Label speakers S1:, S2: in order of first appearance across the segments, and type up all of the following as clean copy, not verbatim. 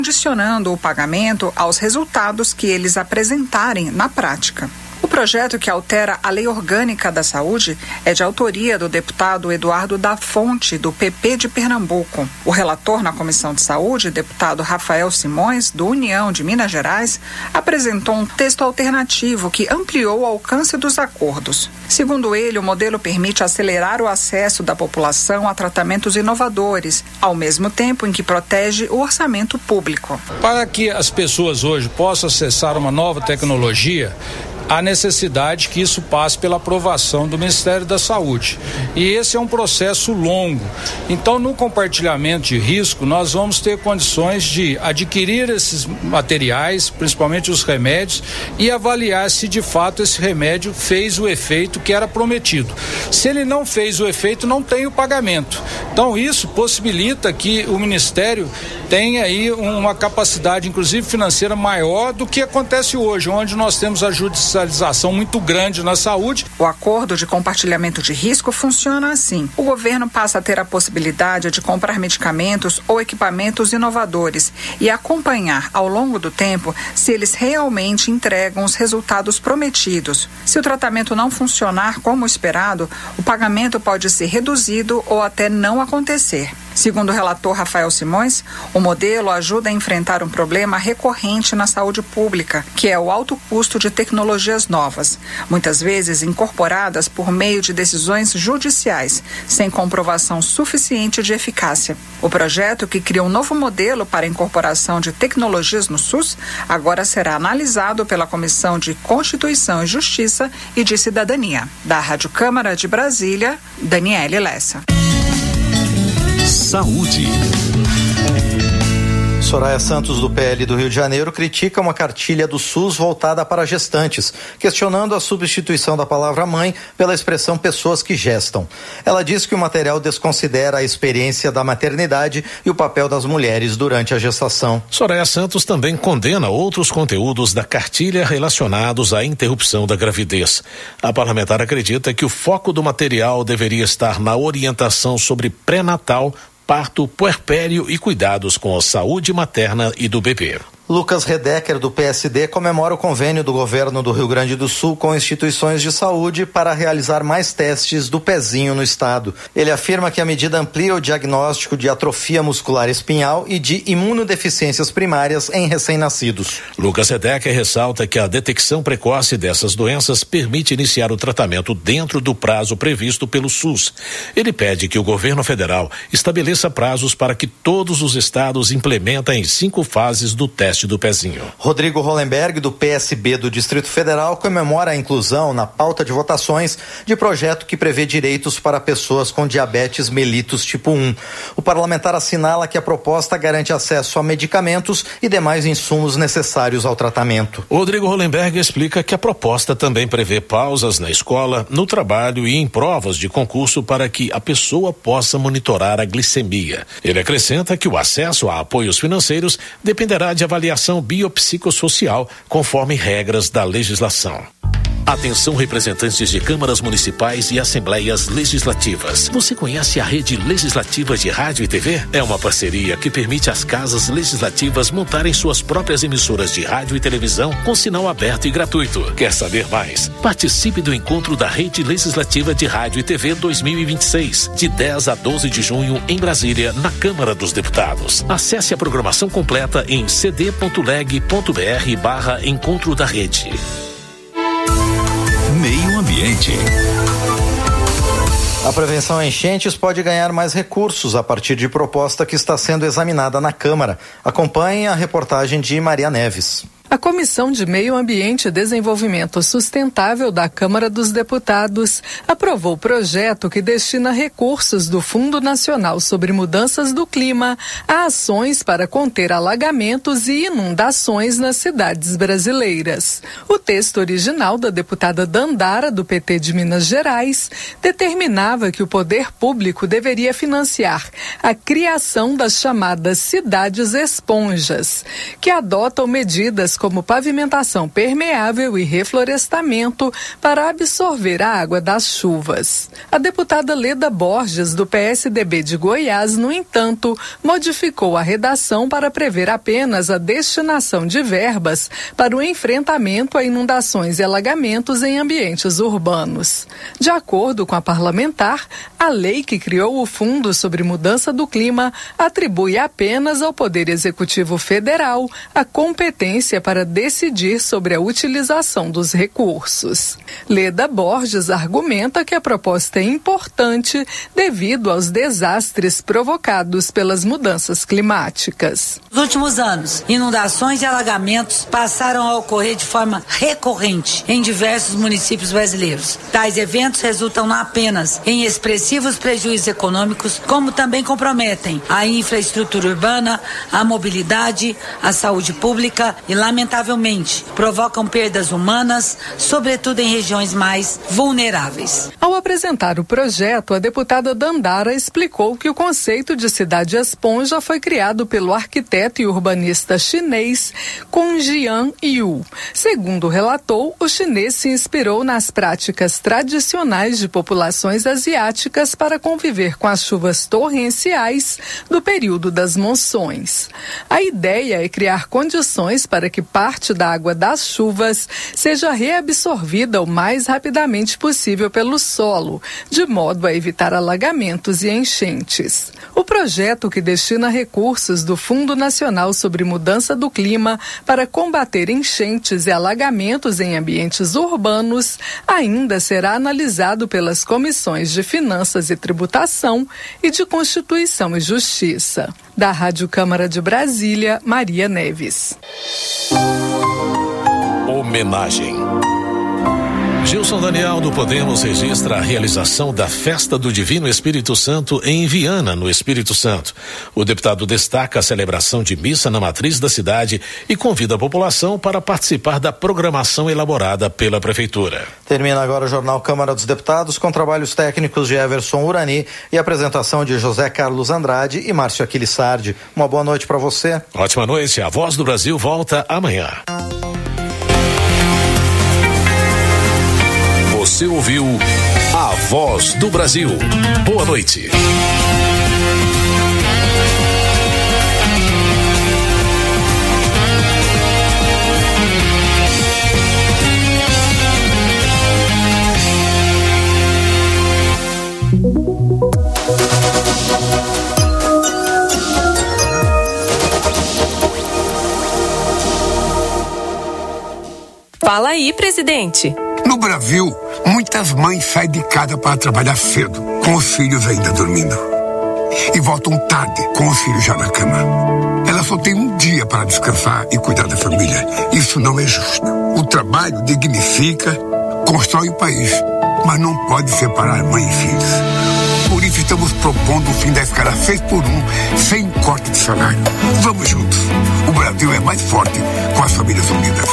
S1: condicionando o pagamento aos resultados que eles apresentarem na prática. O projeto que altera a Lei Orgânica da Saúde é de autoria do deputado Eduardo da Fonte, do PP de Pernambuco. O relator na Comissão de Saúde, deputado Rafael Simões, do União de Minas Gerais, apresentou um texto alternativo que ampliou o alcance dos acordos. Segundo ele, o modelo permite acelerar o acesso da população a tratamentos inovadores, ao mesmo tempo em que protege o orçamento público.
S2: Para que as pessoas hoje possam acessar uma nova tecnologia, há necessidade que isso passe pela aprovação do Ministério da Saúde. E esse é um processo longo. Então, no compartilhamento de risco, nós vamos ter condições de adquirir esses materiais, principalmente os remédios, e avaliar se de fato esse remédio fez o efeito que era prometido. Se ele não fez o efeito, não tem o pagamento. Então, isso possibilita que o Ministério tenha aí uma capacidade, inclusive financeira, maior do que acontece hoje, onde nós temos a judicialização muito grande na saúde.
S1: O acordo de compartilhamento de risco funciona assim. O governo passa a ter a possibilidade de comprar medicamentos ou equipamentos inovadores e acompanhar ao longo do tempo se eles realmente entregam os resultados prometidos. Se o tratamento não funcionar como esperado, o pagamento pode ser reduzido ou até não acontecer. Segundo o relator Rafael Simões, o modelo ajuda a enfrentar um problema recorrente na saúde pública, que é o alto custo de tecnologias novas, muitas vezes incorporadas por meio de decisões judiciais, sem comprovação suficiente de eficácia. O projeto, que cria um novo modelo para a incorporação de tecnologias no SUS, agora será analisado pela Comissão de Constituição e Justiça e de Cidadania. Da Rádio Câmara de Brasília, Daniele Lessa.
S3: Saúde.
S4: Soraya Santos, do PL do Rio de Janeiro, critica uma cartilha do SUS voltada para gestantes, questionando a substituição da palavra mãe pela expressão pessoas que gestam. Ela diz que o material desconsidera a experiência da maternidade e o papel das mulheres durante a gestação.
S3: Soraya Santos também condena outros conteúdos da cartilha relacionados à interrupção da gravidez. A parlamentar acredita que o foco do material deveria estar na orientação sobre pré-natal, parto, puerpério e cuidados com a saúde materna e do bebê.
S4: Lucas Redecker, do PSD, comemora o convênio do governo do Rio Grande do Sul com instituições de saúde para realizar mais testes do pezinho no estado. Ele afirma que a medida amplia o diagnóstico de atrofia muscular espinhal e de imunodeficiências primárias em recém-nascidos.
S3: Lucas Redecker ressalta que a detecção precoce dessas doenças permite iniciar o tratamento dentro do prazo previsto pelo SUS. Ele pede que o governo federal estabeleça prazos para que todos os estados implementem em 5 fases do teste do pezinho.
S4: Rodrigo Hollenberg, do PSB do Distrito Federal, comemora a inclusão na pauta de votações de projeto que prevê direitos para pessoas com diabetes mellitus tipo 1. O parlamentar assinala que a proposta garante acesso a medicamentos e demais insumos necessários ao tratamento.
S3: Rodrigo Hollenberg explica que a proposta também prevê pausas na escola, no trabalho e em provas de concurso para que a pessoa possa monitorar a glicemia. Ele acrescenta que o acesso a apoios financeiros dependerá de avaliação biopsicossocial, conforme regras da legislação. Atenção, representantes de câmaras municipais e assembleias legislativas. Você conhece a Rede Legislativa de Rádio e TV? É uma parceria que permite às casas legislativas montarem suas próprias emissoras de rádio e televisão com sinal aberto e gratuito. Quer saber mais? Participe do encontro da Rede Legislativa de Rádio e TV 2026, de 10 a 12 de junho em Brasília, na Câmara dos Deputados. Acesse a programação completa em cd.leg.br/encontro da rede. Meio Ambiente.
S4: A prevenção a enchentes pode ganhar mais recursos a partir de proposta que está sendo examinada na Câmara. Acompanhe a reportagem de Maria Neves.
S5: A Comissão de Meio Ambiente e Desenvolvimento Sustentável da Câmara dos Deputados aprovou o projeto que destina recursos do Fundo Nacional sobre Mudanças do Clima a ações para conter alagamentos e inundações nas cidades brasileiras. O texto original da deputada Dandara, do PT de Minas Gerais, determinava que o poder público deveria financiar a criação das chamadas cidades esponjas, que adotam medidas como pavimentação permeável e reflorestamento para absorver a água das chuvas. A deputada Leda Borges, do PSDB de Goiás, no entanto, modificou a redação para prever apenas a destinação de verbas para o enfrentamento a inundações e alagamentos em ambientes urbanos. De acordo com a parlamentar, a lei que criou o Fundo sobre Mudança do Clima atribui apenas ao Poder Executivo Federal a competência para decidir sobre a utilização dos recursos. Leda Borges argumenta que a proposta é importante devido aos desastres provocados pelas mudanças climáticas.
S6: Nos últimos anos, inundações e alagamentos passaram a ocorrer de forma recorrente em diversos municípios brasileiros. Tais eventos resultam não apenas em expressivos prejuízos econômicos, como também comprometem a infraestrutura urbana, a mobilidade, a saúde pública e, lamentavelmente, provocam perdas humanas, sobretudo em regiões mais vulneráveis.
S5: Ao apresentar o projeto, a deputada Dandara explicou que o conceito de cidade-esponja foi criado pelo arquiteto e urbanista chinês Kung Jian Yu. Segundo relatou, o chinês se inspirou nas práticas tradicionais de populações asiáticas para conviver com as chuvas torrenciais do período das monções. A ideia é criar condições para que parte da água das chuvas seja reabsorvida o mais rapidamente possível pelo solo, de modo a evitar alagamentos e enchentes. O projeto, que destina recursos do Fundo Nacional sobre Mudança do Clima para combater enchentes e alagamentos em ambientes urbanos, ainda será analisado pelas comissões de Finanças e Tributação e de Constituição e Justiça. Da Rádio Câmara de Brasília, Maria Neves.
S3: Homenagem. Gilson Daniel do Podemos registra a realização da Festa do Divino Espírito Santo em Viana, no Espírito Santo. O deputado destaca a celebração de missa na matriz da cidade e convida a população para participar da programação elaborada pela Prefeitura.
S4: Termina agora o Jornal Câmara dos Deputados com trabalhos técnicos de Everson Urani e apresentação de José Carlos Andrade e Márcio Aquiles Sardi. Uma boa noite para você.
S3: Ótima noite. A Voz do Brasil volta amanhã. Você ouviu A Voz do Brasil. Boa noite.
S7: Fala aí, presidente.
S8: No Brasil, muitas mães saem de casa para trabalhar cedo, com os filhos ainda dormindo. E voltam tarde, com os filhos já na cama. Elas só têm um dia para descansar e cuidar da família. Isso não é justo. O trabalho dignifica, constrói o país, mas não pode separar mãe e filhos. Por isso estamos propondo o fim da escala 6x1, sem corte de salário. Vamos juntos. O Brasil é mais forte com as famílias unidas.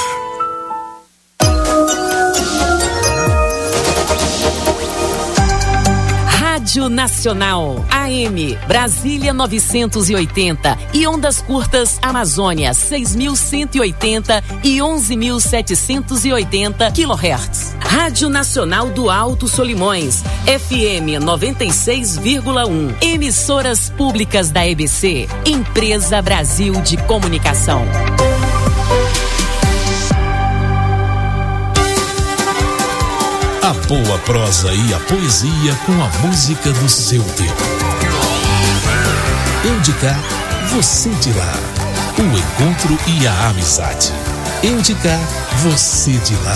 S7: Rádio Nacional, AM, Brasília 980 e ondas curtas Amazônia 6.180 e 11.780 kHz. Rádio Nacional do Alto Solimões, FM 96,1. Emissoras públicas da EBC, Empresa Brasil de Comunicação.
S3: A boa prosa e a poesia com a música do seu tempo. Eu de cá, você de lá. O encontro e a amizade. Eu de cá, você de lá.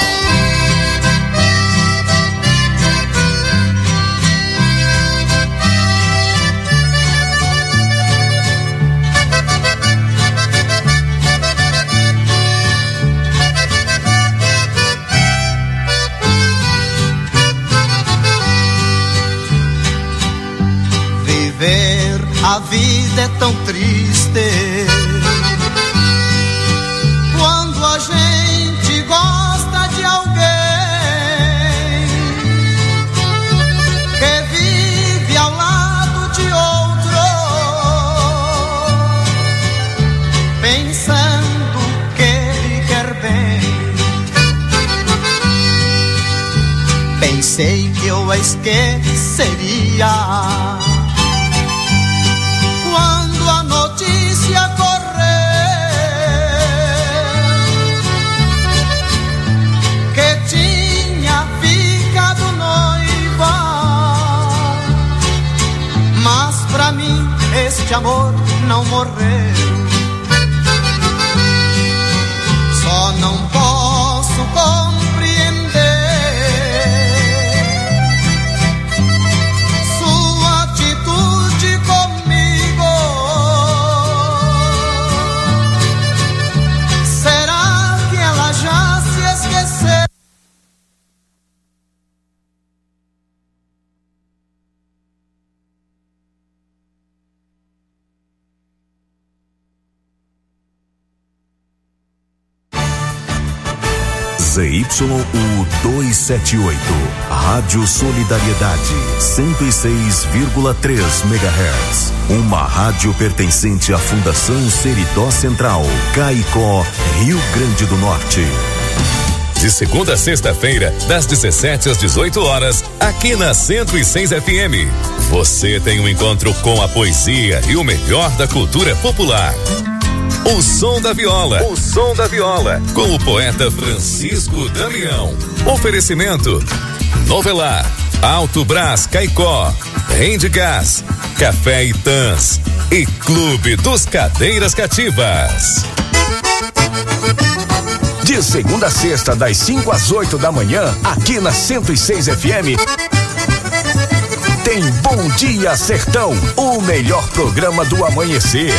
S9: A vida é tão triste quando a gente gosta de alguém que vive ao lado de outro, pensando que ele esqueceria. Quando a notícia correr que tinha ficado noiva, mas pra mim este amor não morreu. Só não posso compreender sua atitude comigo. Será que ela já se esqueceu?
S10: ZYU 278, Rádio Solidariedade, 106,3 MHz. Uma rádio pertencente à Fundação Seridó Central, Caicó, Rio Grande do Norte.
S11: De segunda a sexta-feira, das 17 às 18 horas, aqui na 106 FM. Você tem um encontro com a poesia e o melhor da cultura popular. O Som da Viola. O Som da Viola. Com o poeta Francisco Damião. Oferecimento: Novelar, Alto Brás Caicó, Rende Gás, Café Itãs e Clube dos Cadeiras Cativas.
S10: De segunda a sexta, das 5 às 8 da manhã, aqui na 106 FM. Tem Bom Dia Sertão, o melhor programa do amanhecer.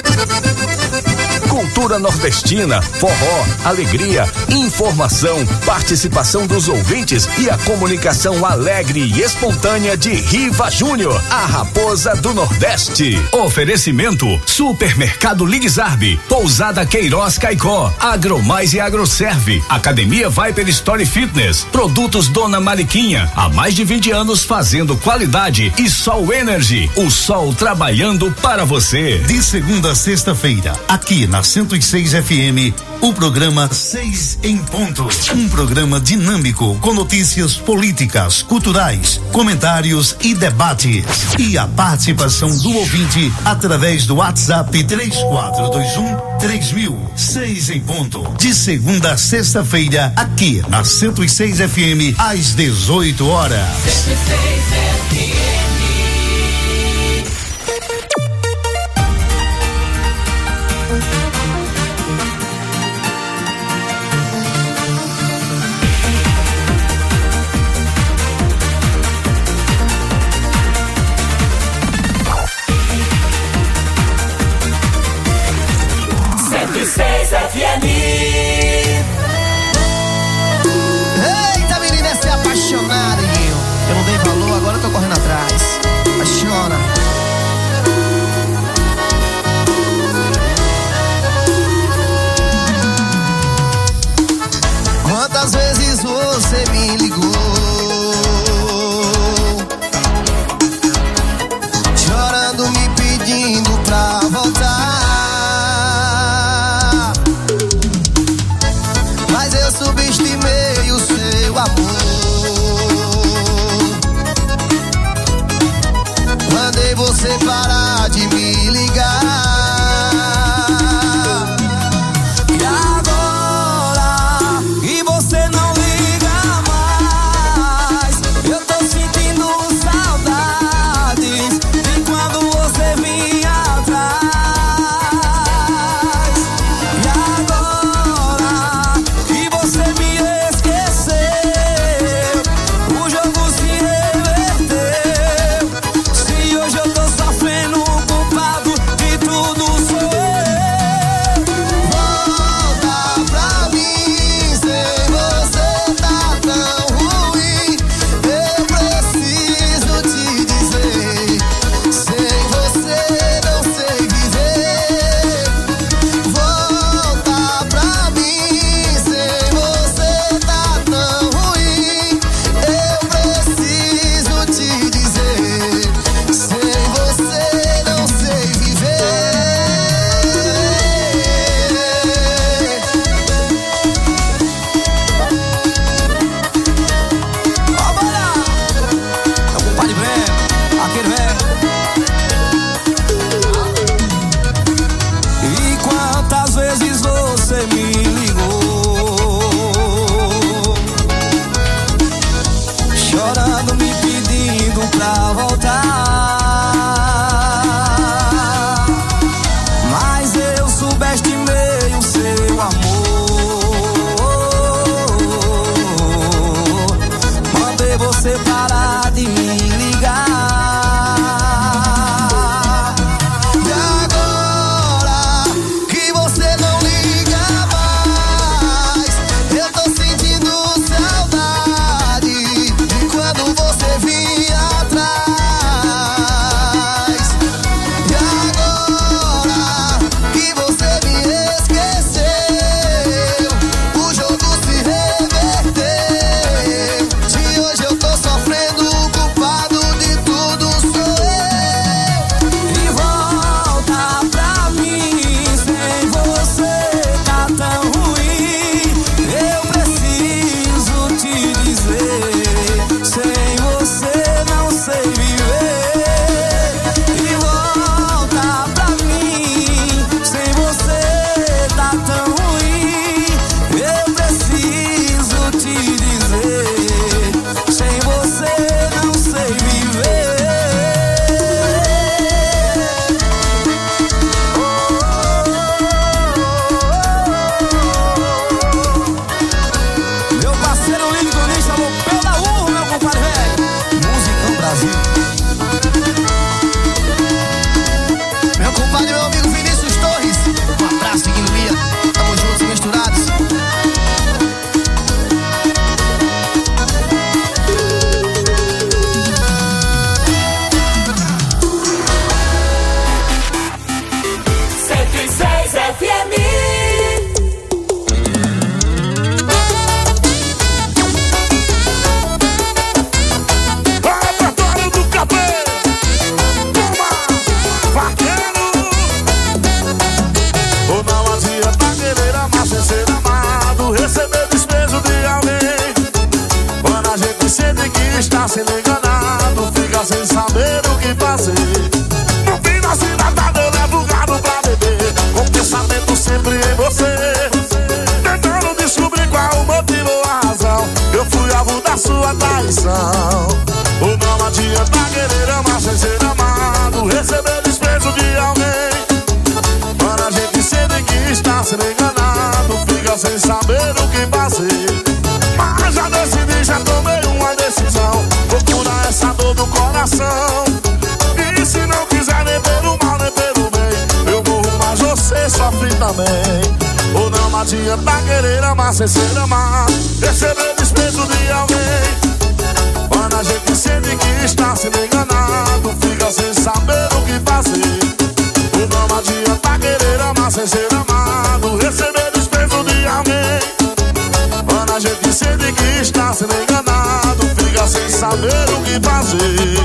S10: Cultura nordestina, forró, alegria, informação, participação dos ouvintes e a comunicação alegre e espontânea de Riva Júnior, a raposa do Nordeste. Oferecimento: Supermercado Ligzarbe, Pousada Queiroz Caicó, Agromais e Agroserve, Academia Viper Story Fitness, Produtos Dona Mariquinha, há mais de 20 anos fazendo qualidade, e Sol Energy, o sol trabalhando para você.
S12: De segunda a sexta-feira, aqui na 106 FM, o programa 6 em Ponto. Um programa dinâmico com notícias políticas, culturais, comentários e debates. E a participação do ouvinte através do WhatsApp 3421-3000. 6 em Ponto. De segunda a sexta-feira, aqui na 106 FM, às 18 horas. 106 FM.
S9: Eita, menina, essa é apaixonada, eu não dei valor, agora eu tô correndo atrás. Apaixona. Quantas vezes você me ligou, chorando, me pedindo pra voltar, mas eu subestimei o seu amor. Mandei você parar de me ligar. E agora que você não liga mais,
S13: está sendo enganado, fica sem saber o que fazer. No fim da cidade eu levo o gado pra beber, com pensamento sempre em você, tentando descobrir qual o motivo ou a razão. Eu fui alvo da sua traição. Ou não adianta querer amar sem ser amado, receber desprezo de alguém. Quando a gente sente que está sendo enganado, fica sem saber o que fazer. Mas já decidi, já tomei uma decisão, vou curar essa dor do coração. E se não quiser nem pelo mal nem pelo bem, eu morro, mas você sofre também. Ou não adianta querer amar sem ser amado, receber desprezo de alguém. Quando a gente sente que está sendo enganado, fica sem saber o que fazer. Ou não adianta querer amar sem ser amado, receber desprezo de alguém. Quando a gente sente que está sendo enganado, fica sem saber o que fazer.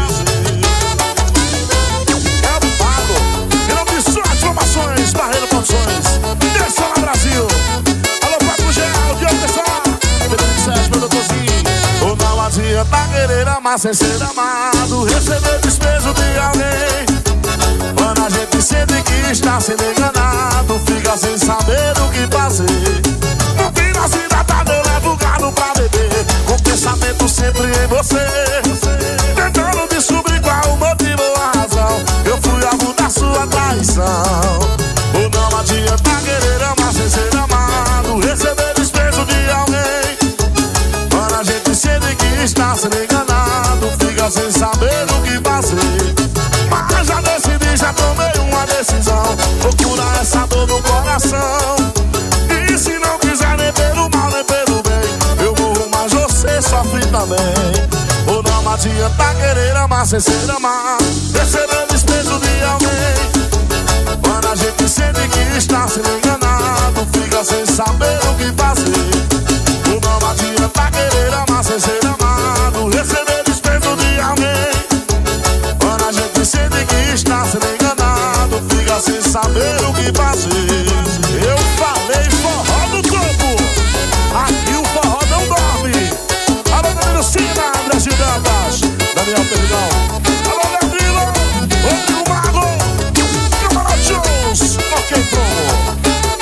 S13: É o Pago, em nome de suas formações, Barreiro Produções, Desça lá Brasil. Alô, Pago Gel, Diogo Desça, Felipe Sérgio, meu doutorzinho. Ou não adianta querer amar sem ser amado, receber desprezo de alguém. Quando a gente sente que está sendo enganado, fica sem saber o que fazer. No fim da cidade eu levo o gado pra beber, com pensamento sempre em você, tentando descobrir qual o motivo ou a razão. Eu fui alvo da sua traição. Ou não adianta querer amar sem ser amado, receber desprezo de alguém. Quando a gente sente que está sendo enganado, fica sem saber o que fazer. Mas já decidi, já tomei uma decisão, vou curar essa dor no coração. E se não quiser nem pelo mal nem pelo bem, eu morro, mas você sofre também. Ou não adianta querer amar sem ser amado, receber desprezo de alguém. Quando a gente sente que está sendo enganado, fica sem saber o que fazer. Ou não adianta querer amar sem ser amado, receber desprezo de alguém. Quando a gente sente que está sendo enganado, fica sem saber o que fazer. Eu falei forró do topo, aqui o forró não dorme. Alô, Danilo Sina, Brasil Dantas, Daniel Perdão. Alô, Leandrilo, Rodrigo Mago, Câmara Jones, ok, promo.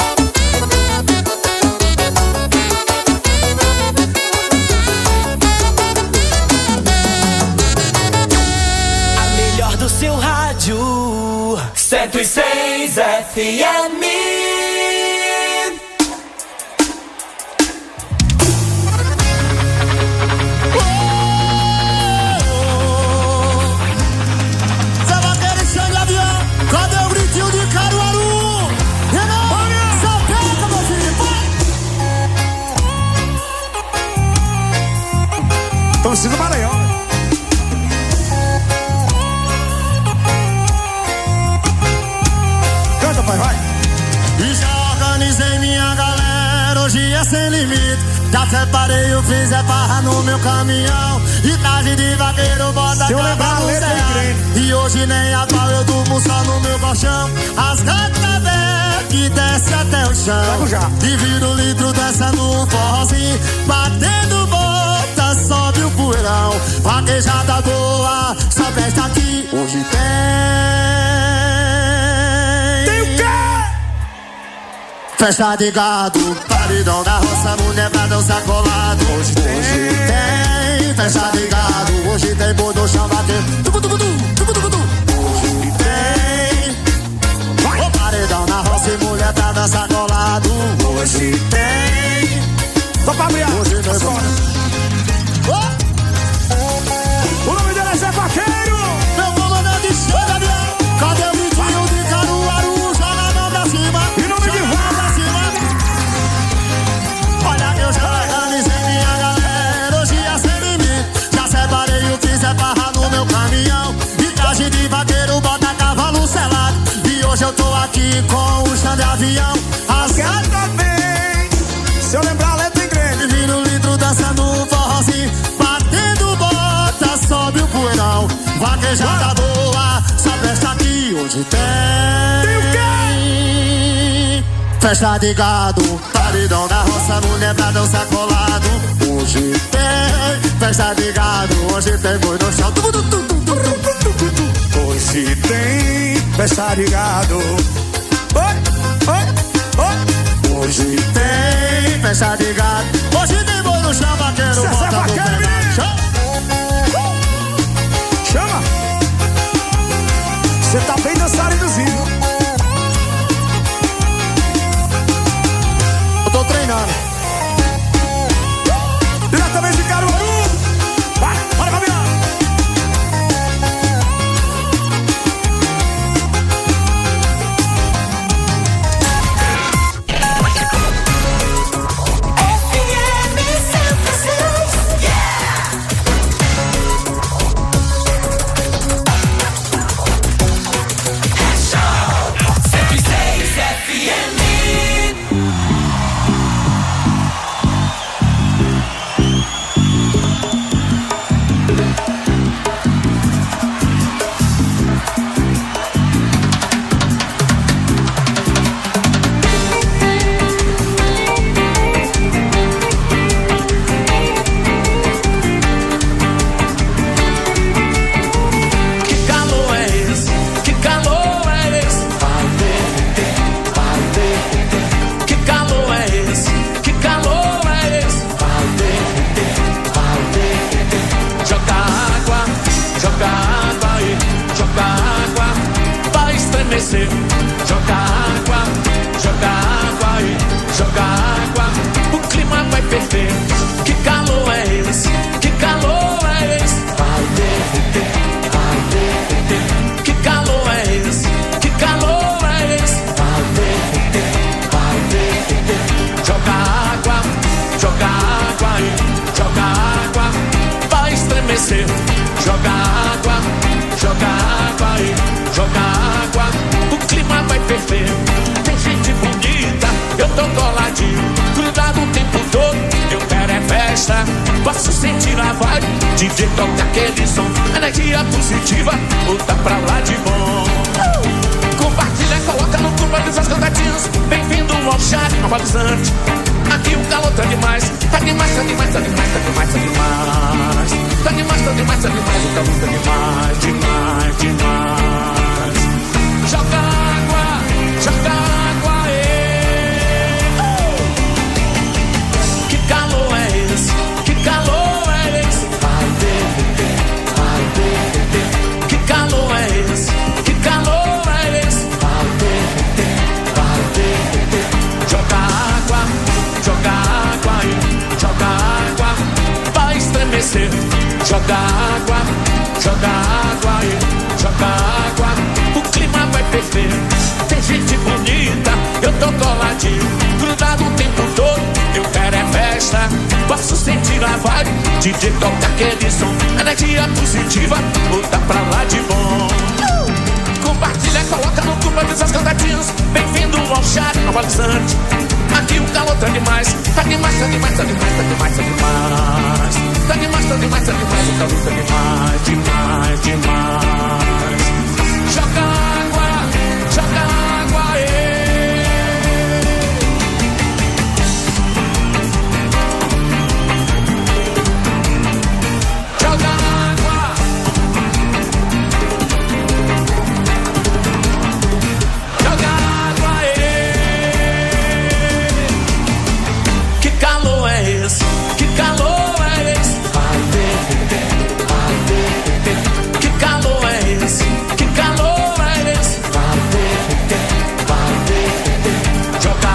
S14: Seu rádio 106 FM.
S13: Zé Vaqueiro e Xande Avião, cadê o gritinho de Caruaru? Só pega, meu filho, vai! Torcida Maranhão. Vai. E já organizei minha galera, hoje é sem limite. Já separei o fiz é barra no meu caminhão. E tarde de vaqueiro, bota a capa no céu. E hoje nem a pau, eu durmo só no meu colchão. As gatas velhas que desce até o chão. E vira o litro descendo um forrozinho. Batendo bota, sobe o poeirão. Vaquejada boa, só festa aqui. Hoje tem festa de gado, paredão da roça, mulher pra dançar colado. Hoje tem festa de gado, hoje tem boi do chão batendo. Hoje tem o paredão na roça e mulher pra dançar colado. Hoje tem. Só pra abrir. Hoje tem boi. O nome dele é Zé Vaqueiro. Meu comandante de Xande Avião. Cadê o gritinho de Caruaru? Joga a mão pra cima. E nome de Vara. Olha que eu já organizei minha galera, hoje é sem limite. Já separei o que é barra no meu caminhão. E traje de vaqueiro, bota cavalo selado. E hoje eu tô aqui com o Xande Avião. As gatas vem, se eu lembrar a letra em grande. Vira o litro dançando um forrozinho. Batendo bota, sobe o poeirão. Vaquejada boa, só festa aqui hoje tem. Tem o quê? Festa de gado. paredão da roça, mulher pra dançar colado. Hoje tem festa de gado, hoje tem boi no chão. Hoje tem festa de gado. Oi, oi, oi. Hoje tem festa de gado. Hoje tem boi no chão, vaqueiro. César Vaqueiro, menino. Chama. Você tá bem dançaridozinho. Eu tô treinando. Diretamente de Caruaru. Vai, bora, Fabiano.
S14: Joga água aí, joga água. O clima vai ferver. Que calor é esse? Que calor é esse? Vai derreter, vai derreter. Que calor é esse? Que calor é esse? Vai derreter, vai derreter. Joga água aí, joga água. Vai estremecer. Joga água aí, joga água. O clima vai ferver. Tem gente bonita, eu tô coladinho, grudado o tempo todo. Eu quero é festa, posso sentir a vibe. DJ toca aquele som, energia positiva, volta pra lá de bom. Compartilha, coloca no turma dos cantatinhos. Bem-vindo ao chat normalizante. Aqui o calor tá demais, tá demais, tá demais, tá demais, tá demais, tá demais. Tá demais, tá demais, tá demais, o calor tá demais, demais, demais. Joga água, Que calor é esse? Que calor é esse? Vai derreter, vai derreter. Que calor é esse? Que calor é esse? Vai derreter, vai derreter. Joga água aí, joga água. Vai estremecer. Joga água aí, joga água. O clima vai ferver. Tem gente bonita, eu tô coladinho, grudado o tempo todo. Eu quero é festa, posso sentir a vibe. DJ toca aquele som, energia positiva, volta pra lá de bom. Compartilha, coloca no turma dessas cantadinhas. Bem-vindo ao chat normalizante. Aqui o calor tá demais, tá demais, tá demais, tá demais, tá demais, tá demais. Tá demais, tá demais, tá demais, o calor tá demais, demais, demais. Joga água aí. Joga água. Joga água aí. Que calor é esse? Que calor é esse? Vai derreter, vai derreter. Que calor é esse? Que calor é esse? Vai derreter, vai derreter. Joga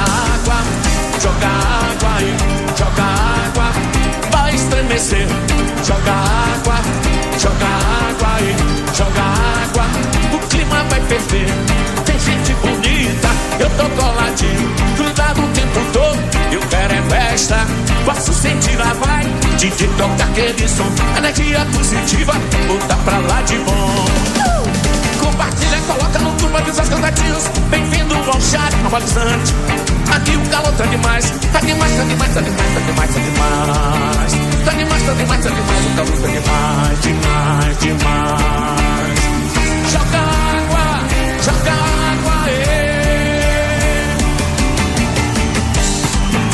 S14: água aí, joga água. Vai estremecer. Joga água aí, joga água. O clima vai ferver. Tem gente bonita, eu tô coladinho, grudado o tempo todo. Eu quero é festa, posso sentir a vibe. DJ toca aquele som, energia positiva, volta pra lá de bom. Compartilha, coloca no turma dessas cantadinhas. Bem-vindo ao chat normalizante. Aqui o calor tá demais, tá demais, tá demais, tá demais, tá demais, tá demais. Tá demais, tá demais, tá demais, o calor tá demais, demais, demais. Joga água aí.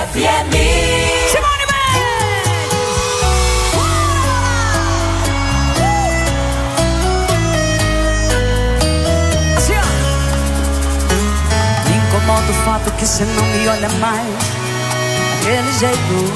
S15: FM.
S6: Simone assim, ó. Me incomoda o fato que você não me olha mais daquele jeito.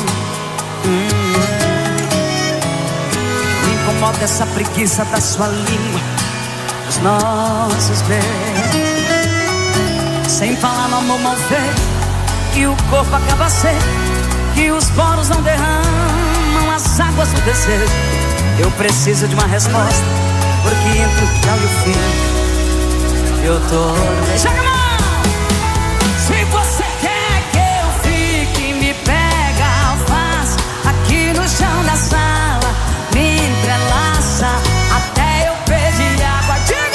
S6: Me incomoda essa preguiça da sua língua, dos nossos beijos. Sem falar no amor mal feito, que o corpo acaba seco, que os poros não derramam as águas do desejo. Eu preciso de uma resposta, porque entre o tchau e o fim eu tô... Joga a mão! Se você quer que eu fique, me pega, faz aqui no chão da sala, me entrelaça até eu pedir água. Diga!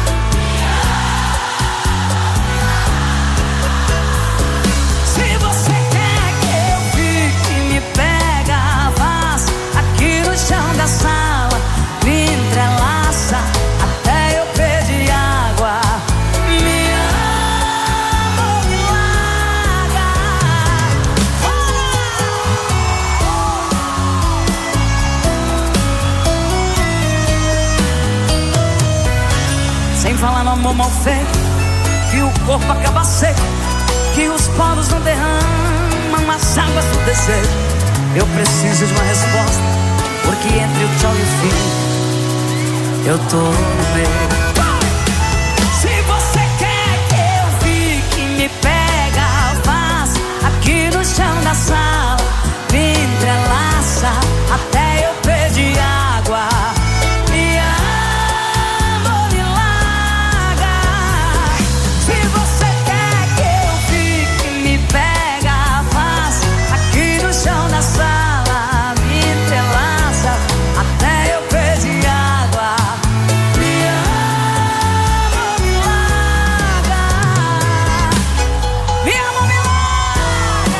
S6: Se você quer que eu fique, me pega, faz aqui no chão da sala, me entrelaça até eu pedir água. Me ama ou me larga. Sem falar no amor mal feito, que o corpo acaba seco, que os poros não derramam as águas do desejo. Eu preciso de uma resposta, porque entre o tchau e o fim eu tô no meio. Se você quer que eu fique, me pega, faz aqui no chão da sala, me entrelaça até eu pedir água. Me ama ou me larga. Se você quer que eu fique, me pega, faz aqui no chão da sala, me entrelaça até eu pedir água. Me ama ou me larga. Me ama ou me larga.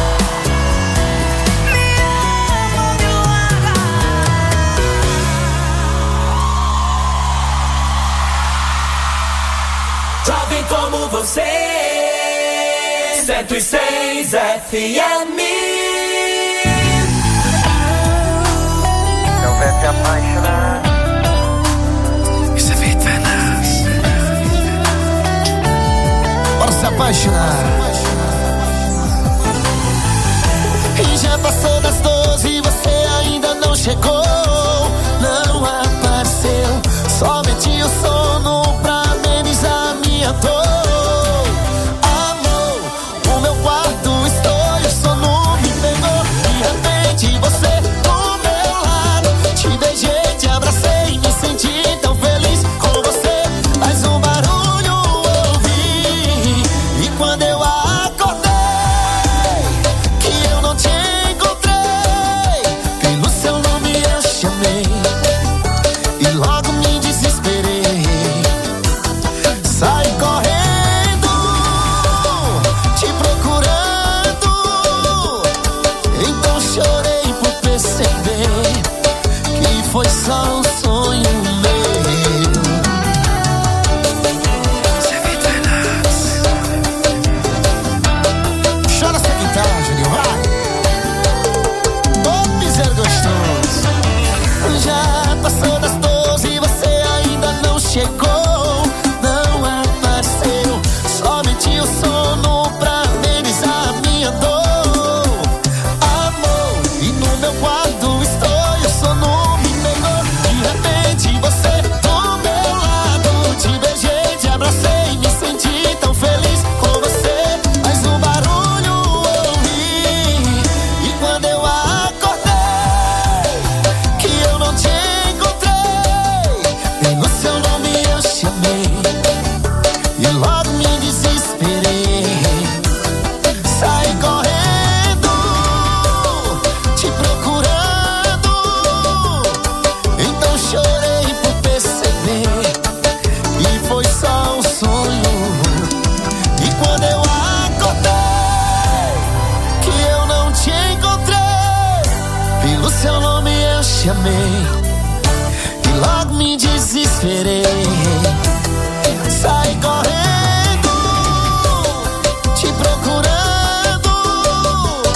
S6: Me ama ou me larga.
S15: Jovem como você, 106 FM.
S16: Não vai se apaixonar.
S9: Isso é feito Fernandes. Bora se apaixonar.
S17: E já passou das 12 e você ainda não chegou, não apareceu. Somente o sono pra amenizar minha dor. Amor, o meu quarto estou e o sono me pegou. De repente você do meu lado, te beijei, te abracei, me senti tão feliz com você. Mas um barulho ouvi, e quando eu acordei, que eu não te encontrei, pelo seu nome eu chamei e logo me desesperei. Saí correndo, te procurando, então chorei por perceber que foi só um sonho meu.
S9: Chora essa guitarra, Juninho, vai! Ô, miséria gostoso!
S17: Já passou das 12 e você ainda não chegou, não apareceu. Somente o sono pra amenizar minha dor. Amor, e no meu quarto estou e o sono me pegou. De repente você do meu lado, te beijei, te abracei, me senti tão feliz com você. Mas um barulho ouvi, e quando eu acordei, que eu não te encontrei, pelo seu nome eu chamei e logo me desesperei. Saí correndo, te procurando, então chorei por perceber que foi só um sonho. E quando eu acordei, que eu não te encontrei, pelo seu nome eu chamei e logo me desesperei. Saí correndo, te procurando,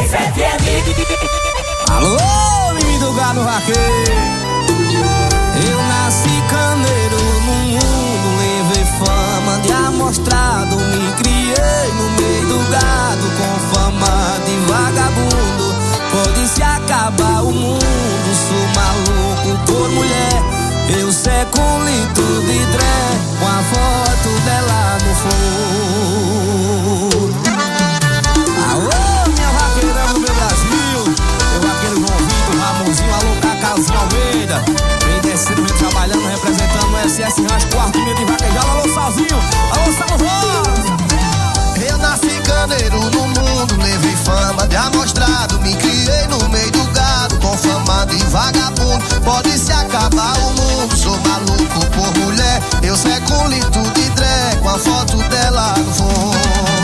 S15: 106 FM.
S9: Alô, menino do gado vaqueiro. Eu nasci caneiro no mundo, levei fama de amostrado. Me criei no meio do gado com fama de vagabundo. Pode se acabar o mundo, sou maluco por mulher. Eu seco um litro de dré com a foto dela no fundo. Alô, minha vaqueira do meu Brasil. Meu vaqueiro João Vitor, Ramonzinho, alô, Cacazinho Almeida. Vem descendo, vem trabalhando, representando o SS Rancho, quarto meio de vaquejada. Alô, Salzinho, alô, Salvo.
S16: Eu nasci caneiro no mundo, levei fama de amostrado. Me criei no meio do gado com fama de vagabundo. Pode se acabar o mundo, sou maluco por mulher. Eu seco um litro de dré com a foto dela no fundo.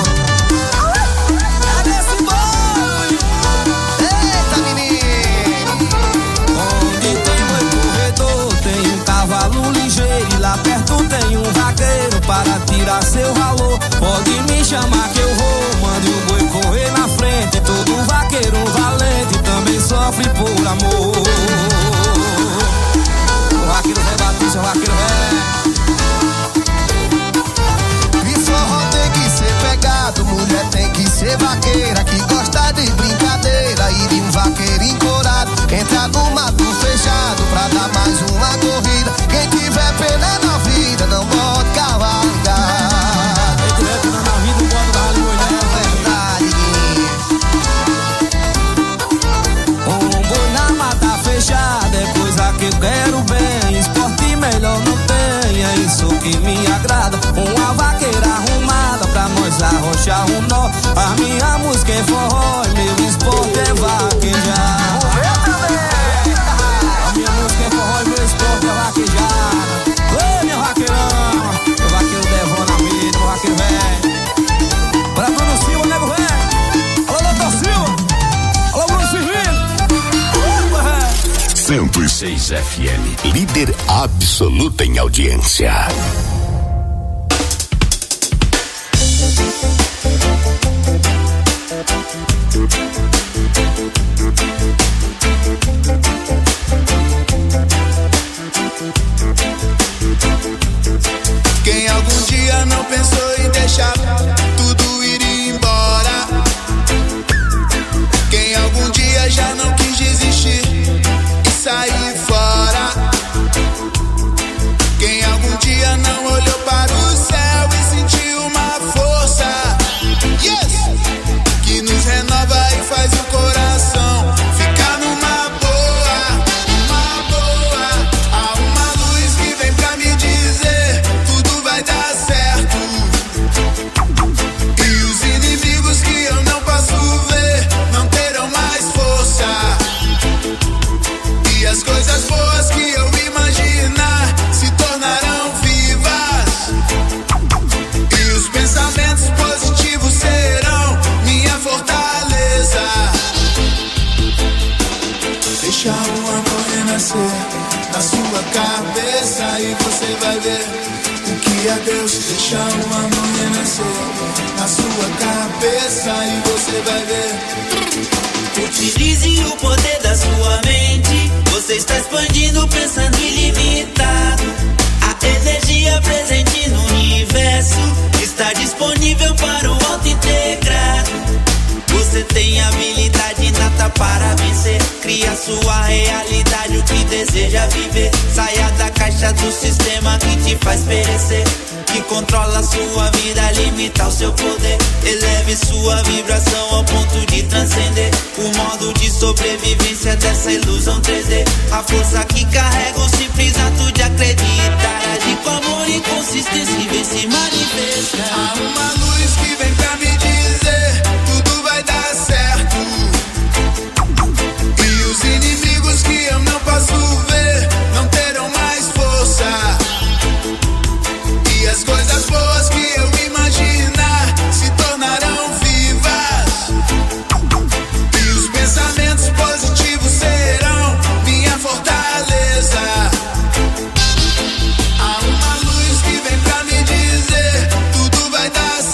S9: Cadê esse boi?
S16: Eita, menino!
S9: Onde tem boi corredor, tem um cavalo ligeiro. E lá perto tem um vaqueiro para tirar seu valor. Pode me chamar que eu vou. Mande o boi correr na frente. Todo vaqueiro valente também sofre por amor. O vaqueiro vai bater, o vaqueiro vai.
S16: E forró tem que ser pegado, mulher tem que ser vaqueira, que gosta de brincadeira e de um vaqueiro encorado. Entra no mato fechado pra dar mais uma corrida. Quem tiver pena na vida, não bota cavalo ligado.
S9: Quem tiver pena na vida, não bota cavalo ligado. Um boi na mata fechada é coisa que eu quero bem. Esporte melhor não tem, é isso que me agrada. Uma vaqueira arrumada pra nós arrochar um nó. A minha música é forró e meu esporte é vaquejar. A minha música é forró e meu esporte é vaquejar. Ô, meu vaqueirão, meu vaqueiro devona a vida, meu vaqueiro velho. Pra Bruno Silva, nego velho. Alô, doutor Silva. Alô, Bruno Silvino.
S10: 106 FM, líder absoluta em audiência.
S18: Quem algum dia não pensou em deixar tudo ir embora? Quem algum dia já não quis desistir e sair fora? Quem algum dia não olhou para o céu e sentiu uma força, yes, que nos renova e faz o coração ficar numa boa, uma boa. Há uma luz que vem pra me dizer tudo vai dar certo. E os inimigos que eu não posso ver não terão mais força. E as coisas boas que eu imaginar se tornarão vivas. E os pensamentos positivos serão minha fortaleza. Deixa o amor renascer na sua cabeça e você vai ver o que é Deus. Deixa o amor renascer na sua cabeça e você vai ver.
S19: Utilize o poder da sua mente. Você está expandindo, pensando ilimitado. A energia presente no universo está disponível para o auto-integrado. Você tem habilidade inata para vencer. Cria sua realidade, o que deseja viver. Saia da caixa do sistema que te faz perecer, que controla sua vida, limita o seu poder. Eleve sua vibração ao ponto de transcender o modo de sobrevivência dessa ilusão 3D. A força que carrega o simples ato de acreditar. Agir com amor e consistência e vem se manifestar.
S18: Há uma luz que vem pra me dizer tudo vai dar certo. E os inimigos que eu não posso ver não terão mais força. E as coisas boas que eu imaginar se tornarão vivas. E os pensamentos positivos serão minha fortaleza. Há uma luz que vem pra me dizer tudo vai dar certo.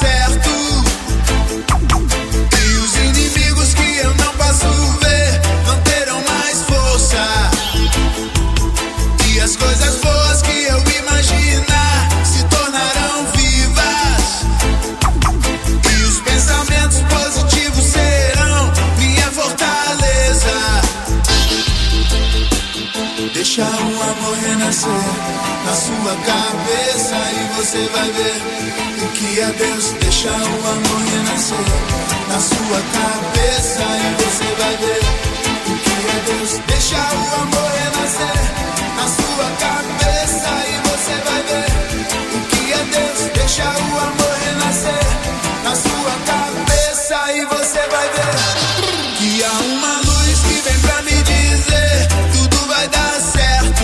S18: renascer na sua cabeça e você vai ver o que é Deus. Deixa o amor renascer na sua cabeça e você vai ver o que é Deus. Deixa o amor renascer na sua cabeça e você vai ver o que é Deus. Deixa o amor renascer na sua cabeça e você vai ver que há uma luz que vem pra me dizer tudo vai dar certo.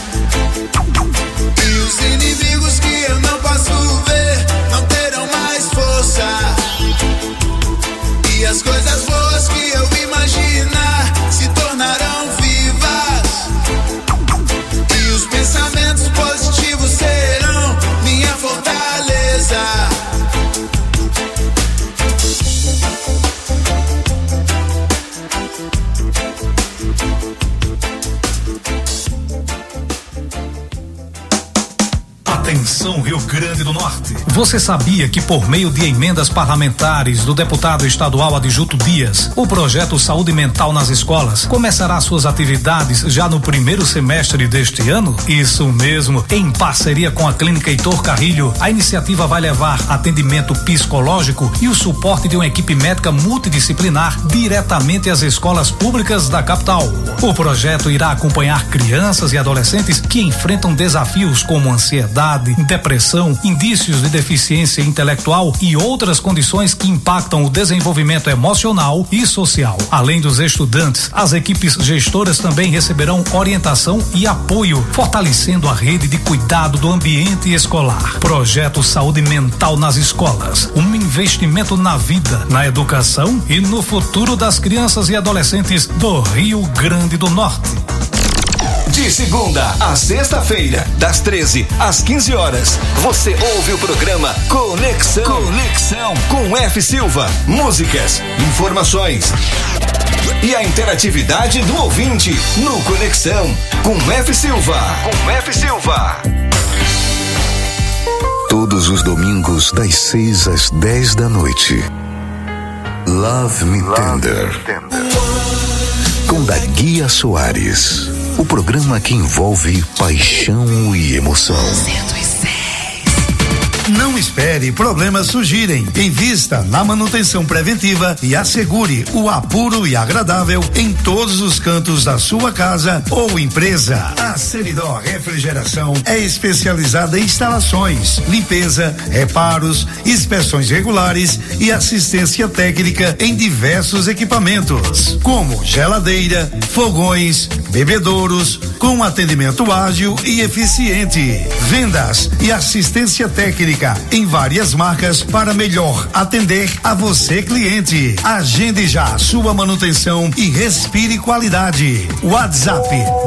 S18: E os inimigos que eu não posso ver não terão mais força. E as coisas boas que eu imaginar se tornarão vivas. E os pensamentos positivos serão minha fortaleza.
S12: Atenção, Rio Grande do Norte. Você sabia que por meio de emendas parlamentares do deputado estadual Adjuto Dias, o projeto Saúde Mental nas Escolas começará suas atividades já no primeiro semestre deste ano? Isso mesmo, em parceria com a Clínica Heitor Carrilho, a iniciativa vai levar atendimento psicológico e o suporte de uma equipe médica multidisciplinar diretamente às escolas públicas da capital. O projeto irá acompanhar crianças e adolescentes que enfrentam desafios como ansiedade, depressão, indícios de deficiência intelectual e outras condições que impactam o desenvolvimento emocional e social. Além dos estudantes, as equipes gestoras também receberão orientação e apoio, fortalecendo a rede de cuidado do ambiente escolar. Projeto Saúde Mental nas Escolas, um investimento na vida, na educação e no futuro das crianças e adolescentes do Rio Grande do Norte.
S10: De segunda a sexta-feira, das 13 às 15 horas, você ouve o programa Conexão. Conexão com F. Silva. Músicas, informações e a interatividade do ouvinte no Conexão com F. Silva. Com F. Silva.
S20: Todos os domingos, das 6 às 10 da noite. Love Me Tender. Com Daguia Soares. O programa que envolve paixão e emoção.
S12: Não espere problemas surgirem. Invista na manutenção preventiva e assegure o apuro e agradável em todos os cantos da sua casa ou empresa. A Seridó Refrigeração é especializada em instalações, limpeza, reparos, inspeções regulares e assistência técnica em diversos equipamentos, como geladeira, fogões, bebedouros, com atendimento ágil e eficiente. Vendas e assistência técnica em várias marcas para melhor atender a você, cliente. Agende já sua manutenção e respire qualidade. WhatsApp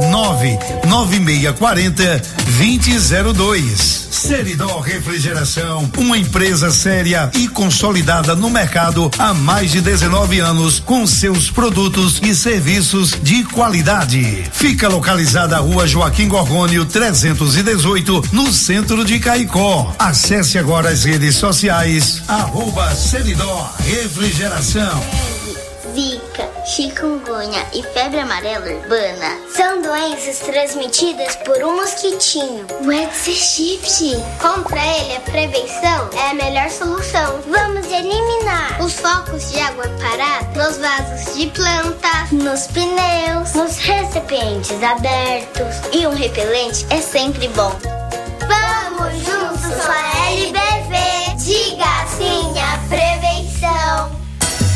S12: 99640-2002. Seridó Refrigeração, uma empresa séria e consolidada no mercado há mais de 19 anos com seus produtos e serviços de qualidade. Fica localizada a Rua Joaquim Gorgônio 318, no centro de Caicó. Acesse agora as redes sociais @Seridó Refrigeração.
S21: Zika, chikungunya e febre amarela urbana são doenças transmitidas por um mosquitinho, o Aedes aegypti. Contra ele, a prevenção é a melhor solução. Vamos eliminar os focos de água parada nos vasos de planta, nos pneus, nos recipientes abertos. E um repelente é sempre bom. Vamos juntos com a LBV. Diga sim à prevenção.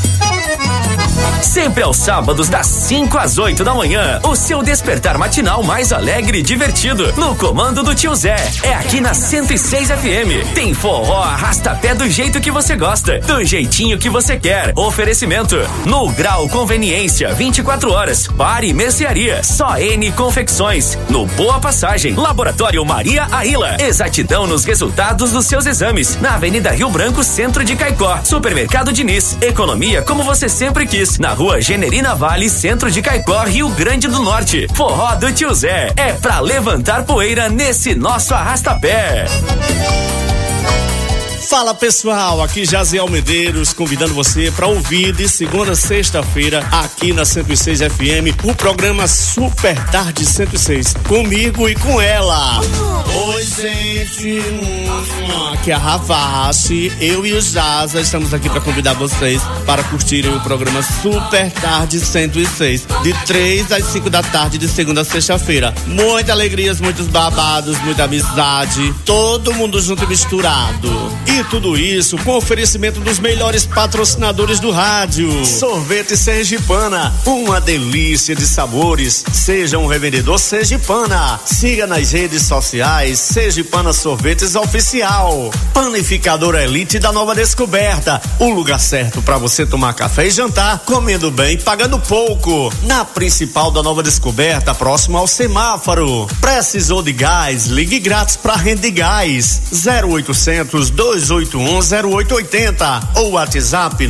S22: Sempre aos sábados, das 5 às 8 da manhã, o seu despertar matinal mais alegre e divertido, no comando do tio Zé. É aqui na 106 FM. Tem forró, arrasta-pé do jeito que você gosta, do jeitinho que você quer. Oferecimento: No Grau Conveniência, 24 horas. Bar e mercearia. Só N Confecções. No Boa Passagem. Laboratório Maria Aila. Exatidão nos resultados dos seus exames. Na Avenida Rio Branco, centro de Caicó. Supermercado Diniz. Economia como você sempre quis. Na Rua Generina Vale, centro de Caicó, Rio Grande do Norte. Forró do tio Zé é pra levantar poeira nesse nosso arrasta-pé.
S1: Fala pessoal, aqui Jaziel Medeiros convidando você para ouvir de segunda a sexta-feira aqui na 106 FM o programa Super Tarde 106, comigo e com ela. Oi gente, aqui é a Ravache, eu e o Jaza estamos aqui para convidar vocês para curtirem o programa Super Tarde 106, de 3 às 5 da tarde de segunda a sexta-feira. Muitas alegrias, muitos babados, muita amizade, todo mundo junto e misturado. E tudo isso com oferecimento dos melhores patrocinadores do rádio. Sorvete Sergipana, uma delícia de sabores. Seja um revendedor Sergipana. Siga nas redes sociais Sergipana Sorvetes Oficial. Panificadora Elite da Nova Descoberta, o lugar certo para você tomar café e jantar, comendo bem e pagando pouco. Na principal da Nova Descoberta, próximo ao semáforo. Precisou de gás? Ligue grátis para Rede Gás 0800 281 0880 ou WhatsApp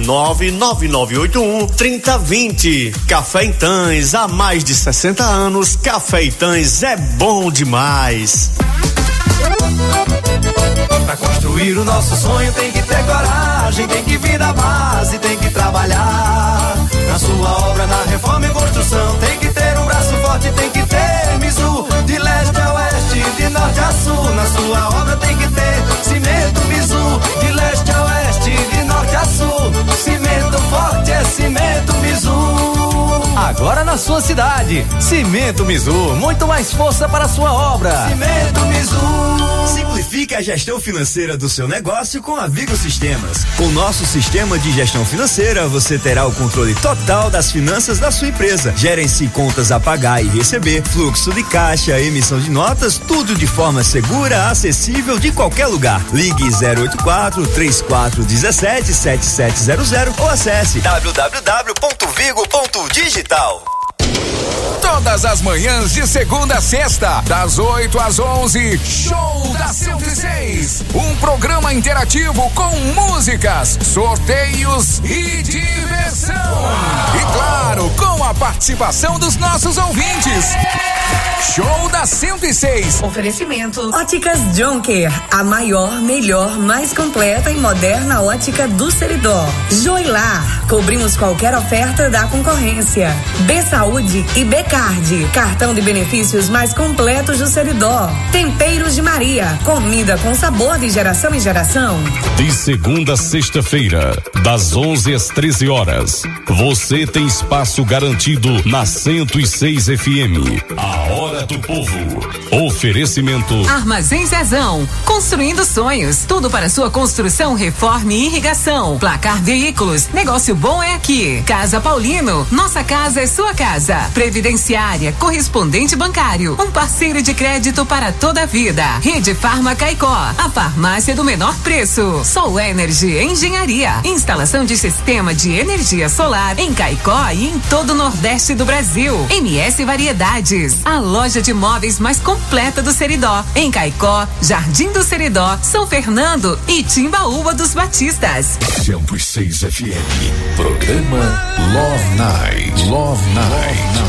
S1: 99981-3020. Café Itãs, há mais de 60 anos, Café Itãs é bom demais.
S2: Pra construir o nosso sonho tem que ter coragem, tem que vir da base, tem que trabalhar. Na sua obra, na reforma e construção, tem que ter um braço forte, tem que ter Mizu. De leste a oeste, de norte a sul, na sua obra tem que ter cimento Mizu. De leste a oeste, de norte a sul, cimento forte é cimento Mizu.
S23: Agora na sua cidade, Cimento Mizu, muito mais força para a sua obra.
S2: Cimento Mizu.
S24: Simplifique a gestão financeira do seu negócio com a Vigo Sistemas. Com o nosso sistema de gestão financeira, você terá o controle total das finanças da sua empresa. Gerencie contas a pagar e receber, fluxo de caixa, emissão de notas, tudo de forma segura, acessível de qualquer lugar. Ligue 084-3417-7700 ou acesse www.vigo.digital.
S25: Todas as manhãs de segunda a sexta, das 8 às 11, Show da 106. Um programa interativo com músicas, sorteios e diversão. E claro, com a participação dos nossos ouvintes. Show da 106.
S26: Oferecimento Óticas Jonker, a maior, melhor, mais completa e moderna ótica do Seridó. Joilar, cobrimos qualquer oferta da concorrência. B Saúde e B Card, cartão de benefícios mais completos do Seridó. Temperos de Maria, comida com sabor de geração em geração.
S27: De segunda a sexta-feira, das 11 às 13 horas, você tem espaço garantido na 106 FM. A Hora do Povo. Oferecimento
S28: Armazém Zezão, construindo sonhos, tudo para sua construção, reforma e irrigação. Placar Veículos, negócio bom é aqui. Casa Paulino, nossa casa é sua casa. Previdenciária, correspondente bancário, um parceiro de crédito para toda a vida. Rede Farma Caicó, a farmácia do menor preço. Sol Energy Engenharia, instalação de sistema de energia solar em Caicó e em todo o Nordeste do Brasil. MS Variedades, a loja de móveis mais completa do Seridó, em Caicó, Jardim do Seridó, São Fernando e Timbaúba dos Batistas.
S27: 106 FM. Programa Love Night. Love Night.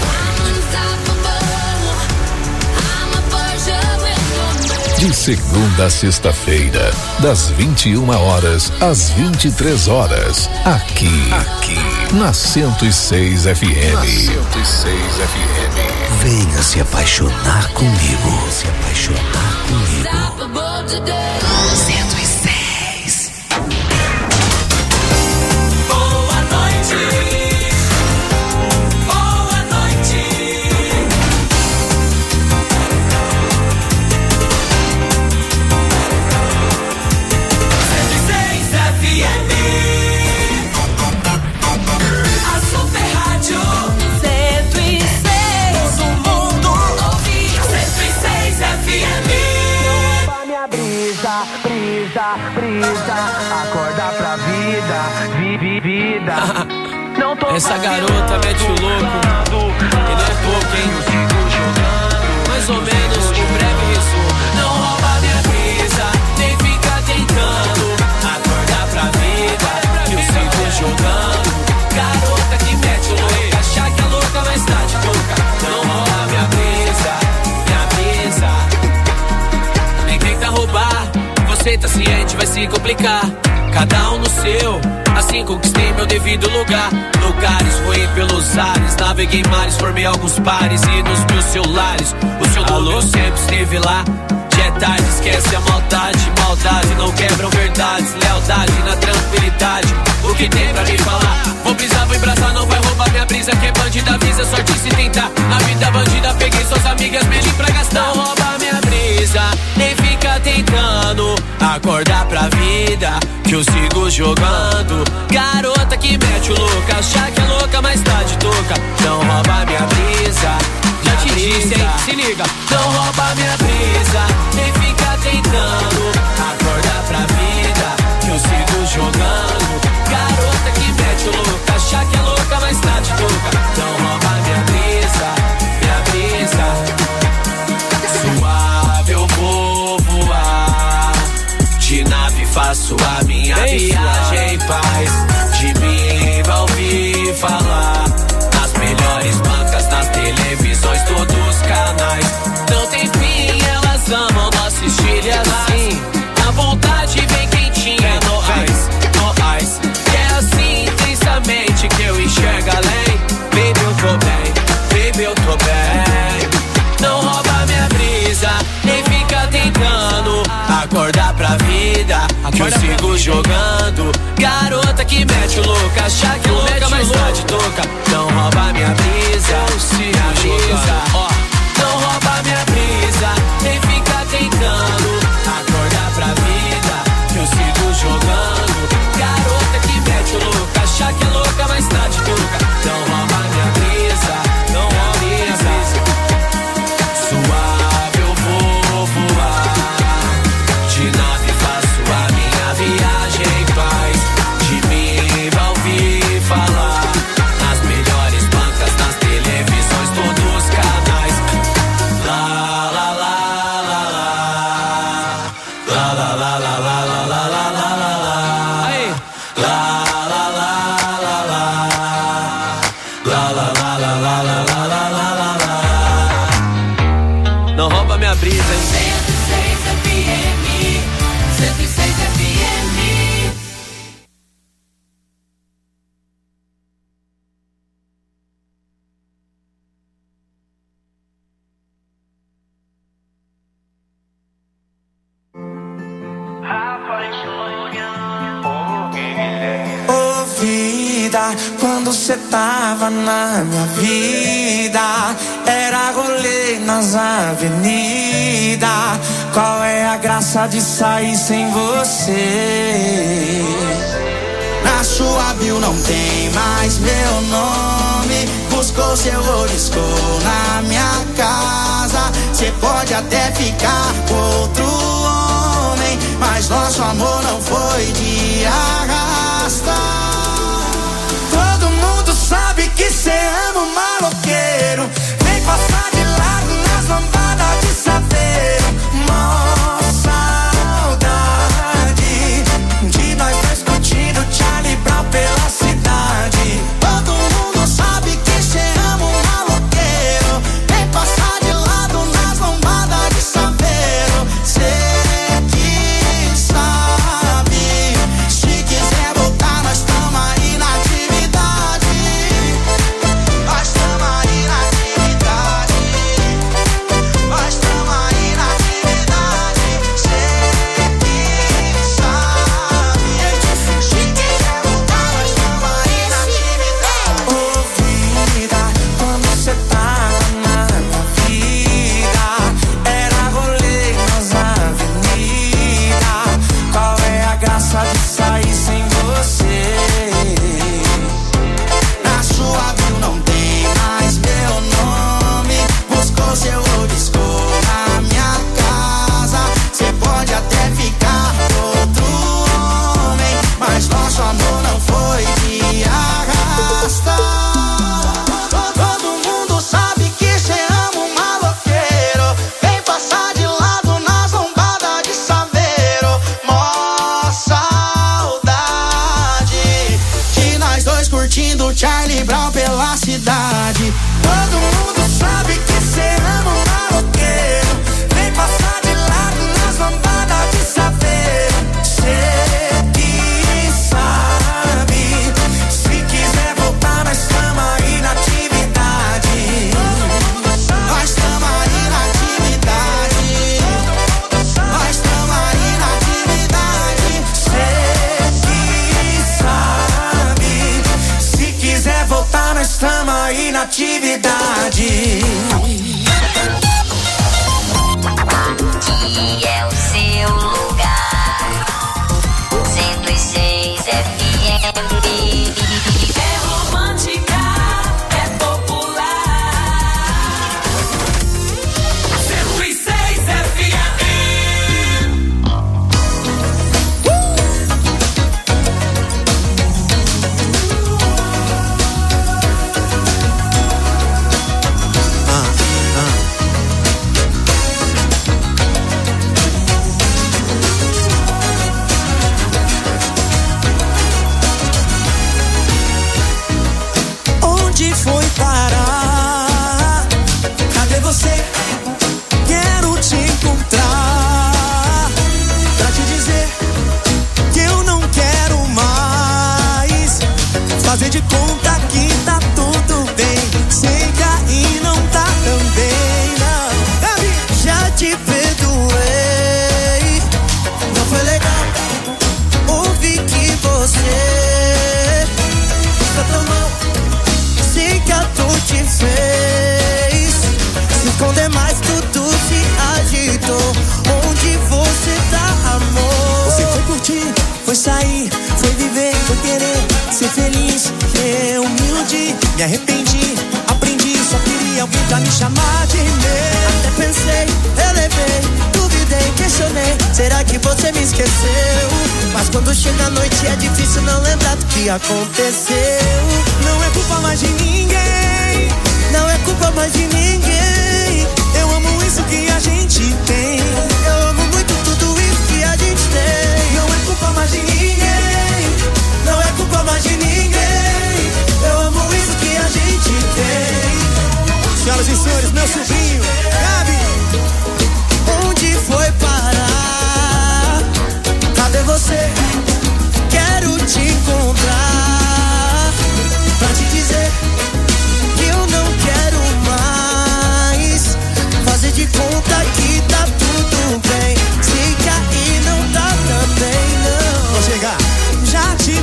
S27: De segunda a sexta-feira, das 21 horas às 23 horas, aqui na 106 FM. Na 106 FM.
S29: Venha se apaixonar comigo. Se apaixonar comigo.
S28: 106.
S2: Boa noite. Boa noite. 106 FM. A Super Rádio. 106. Todo mundo ouve. 106 FM. Rouba minha brisa, brisa, brisa. Acorda pra vida, vida. Não tô
S30: Essa garota mete o louco. E não é pouco, hein? Mais ou menos um breve resumo.
S2: Não rouba minha brisa, nem fica tentando. Acorda pra vida, que eu sigo jogando. Garota que mete o louco, achar que é louca, mas tá de boca. Não rouba minha brisa, minha brisa.
S30: Nem tenta roubar, você tá ciente, vai se complicar. explicar. Cada um no seu, assim conquistei meu devido lugar. Lugares, voei pelos ares, naveguei mares, formei alguns pares. E nos meus celulares, o seu nome sempre esteve lá. De é tarde, esquece a maldade. Maldade não quebram verdades. Lealdade na tranquilidade. O que tem pra me falar? Vou brisar, vou embraçar, não vai roubar minha brisa. Que é bandida, avisa, sorte se tentar. Na vida bandida, peguei suas amigas, medi pra gastar. Não rouba minha brisa, nem fica tentando acordar pra vida, que eu sigo jogando. Garota que mete o louco, achar que é louca, mas tá de touca. Não rouba minha brisa, já te disse, hein? Se liga. Não rouba minha brisa, nem fica tentando acordar pra vida, que eu sigo jogando. Garota que mete o louco, achar que é louca, mas tá de touca. Não rouba minha brisa, minha brisa. Suave eu vou voar, de nave faço a minha viagem em paz. De mim vai ouvir falar nas melhores bancas, nas televisões, todos os canais. Não tem fim, elas amam nosso estilo e assim. A vontade vem quentinha, no ice, no ice. É assim intensamente que eu enxergo além. Baby eu tô bem, baby eu tô bem. Não rouba minha brisa, nem fica tentando acordar pra vida, que eu sigo jogando. Garota que mete o louco, achar que é louca, mas tá de touca. Não rouba minha brisa, eu sigo jogando. Não rouba minha brisa, nem fica tentando acordar pra vida, que eu sigo jogando. Garota que mete o louco, achar que é louca, mas tá de touca. Não rouba minha brisa, não rouba minha brisa. Suave eu vou voar, de nave faço a minha viagem em paz. De mim vai ouvir falar nas melhores bancas, nas televisões, todos os canais. La la la la la, la la la la la la la la la la la. Aí. La la la la la, la la la la la la la la la la. Não rouba minha brisa, hein?
S15: 106 FM, 106 FM.
S3: Ô vida, quando cê tava na minha vida, era rolê nas avenidas. Qual é a graça de sair sem você? Na sua bio não tem mais meu nome. Buscou seu olisco na minha casa. Cê pode até ficar com outro homem, mas nosso amor não foi de arrasta. Todo mundo sabe que cê ama um maloqueiro. Vem passar de lado nas lambadas de saveiro. Mó saudade de nós dois curtindo Charlie Brown pela cidade. Todo mundo sabe que cê ama um maloqueiro. Vem passar de lado nas lambadas de saveiro. Cê que sabe, se quiser voltar nós tamo aí na atividade. Nós tamo aí na atividade. Nós tamo aí na atividade. Cê que sabe, se quiser voltar nós tamo aí na atividade. Ô vida, quando cê tava na minha vida, era rolê nas avenidas. Qual é a graça de sair sem você? Na sua bio não tem mais meu nome. Buscou seu olisco na minha casa. Cê pode até ficar com outro homem, mas nosso amor não foi de arrasta. Todo mundo sabe que cê ama um maloqueiro. Vem passar de lado nas lombadas de saveiro. Mó saudade de nós dois curtindo Charlie Brown pela cidade. Todo mundo sabe que cê ama um maloqueiro. Vem passar de lado nas lambadas de saveiro. Cê sua inatividade.
S4: Aqui é o seu lugar. 106 FM.
S28: É romântica, é popular. 106 FM.
S3: Onde foi parar? Cadê você? Quero te encontrar pra te dizer que eu não quero mais fazer de conta que tá tudo bem. Sei que aí não tá também, não. Já te perdoei, não foi legal. Ouvi que você está tão mal. Sei que a dor te fez se esconder mais, tudo se agitou. Onde você tá, amor? Você foi curtir, foi sair, foi viver, foi querer ser feliz. Eu me iludi, me arrependi, aprendi, só queria alguém pra me chamar de meu. Até pensei, relevei, duvidei, questionei, será que você me esqueceu? Mas quando chega a noite é difícil não lembrar do que aconteceu. Não é culpa mais de ninguém, não é culpa mais de ninguém. Eu amo isso que a gente tem, eu amo muito tudo isso que a gente tem. Não é culpa mais de ninguém, não é culpa mais de ninguém. Eu amo isso que a gente tem. Senhoras e senhores, meu sobrinho, Gabi. Onde foi parar? Cadê você? Quero te encontrar pra te dizer que eu não quero mais fazer de conta que tá tudo bem. Sei que aí não tá também, não. Vou chegar. Já te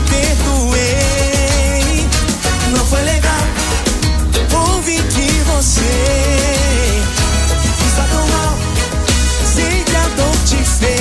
S3: perdoei, não foi legal. Ouvi que você está tão mal. Sei que a dor te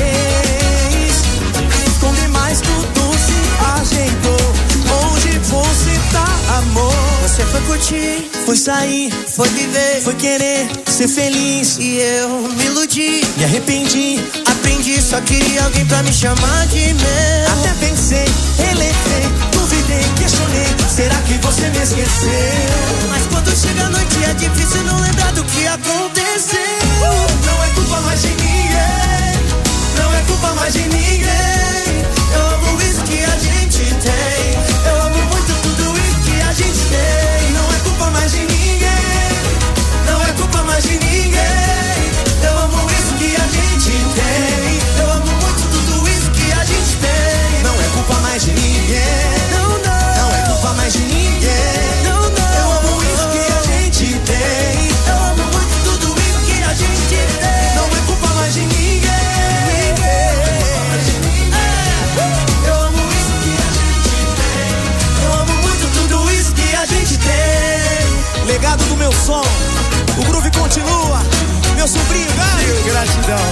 S3: fez esconder mais, tudo se ajeitou. Onde você tá, amor? Você foi curtir, foi sair, foi viver, foi querer ser feliz. E eu me iludi, me arrependi, aprendi, só queria alguém pra me chamar de meu. Até pensei, relevei, duvidei, questionei, será que você me esqueceu? Mas quando chega a noite é difícil não lembrar do que aconteceu. Não é culpa mais de ninguém, não é culpa mais de ninguém. Eu amo isso que a gente tem, eu amo muito tudo isso que a gente tem. Não é culpa mais de ninguém, não é culpa mais de ninguém. Eu amo isso que a gente tem, eu amo muito tudo isso que a gente tem. Não é culpa mais de ninguém, não, não. Não é culpa mais de ninguém, não, não. Eu amo isso que a gente tem, eu amo muito tudo isso que a gente tem. Não é culpa mais de ninguém. Eu amo isso que a gente tem, eu amo muito tudo isso que a gente tem. Legado do meu som, o groove continua. Meu sobrinho, Gabi. Gratidão.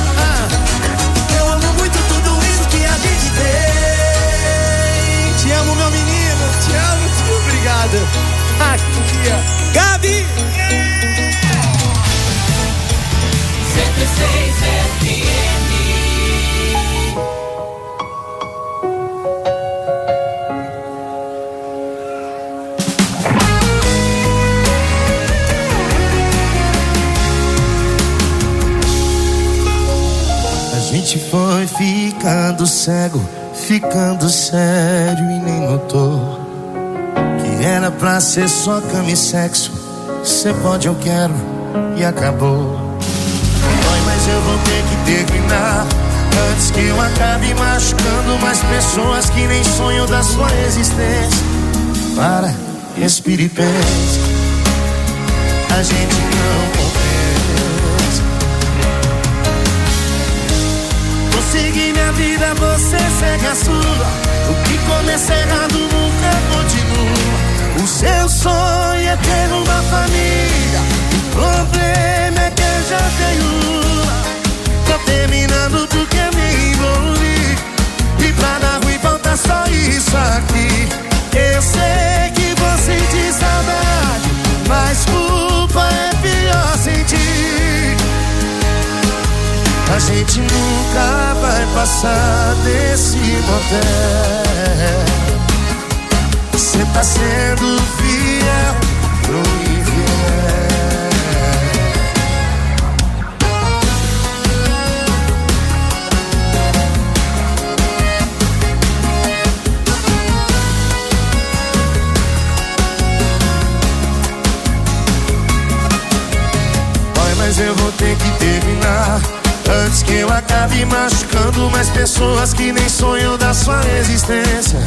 S3: Eu amo muito tudo isso que a gente tem. Te amo, meu menino. Te amo, tio. Obrigado. Aqui, ó. Gabi.
S28: 106 FM.
S3: A gente foi ficando cego, ficando sério e nem notou que era pra ser só cama e sexo. Cê pode, eu quero e acabou. Dói, mas eu vou ter que terminar antes que eu acabe machucando mais pessoas que nem sonham da sua existência. Para, respire e pense. A gente não compensa. Vou seguir minha vida, você segue a sua. O que começa errado nunca continua. O seu sonho é
S5: gente nunca vai passar desse motel. Cê tá sendo fiel pro infiel. Vai, mas eu vou ter que terminar antes que eu acabe machucando mais pessoas que nem sonham da sua existência.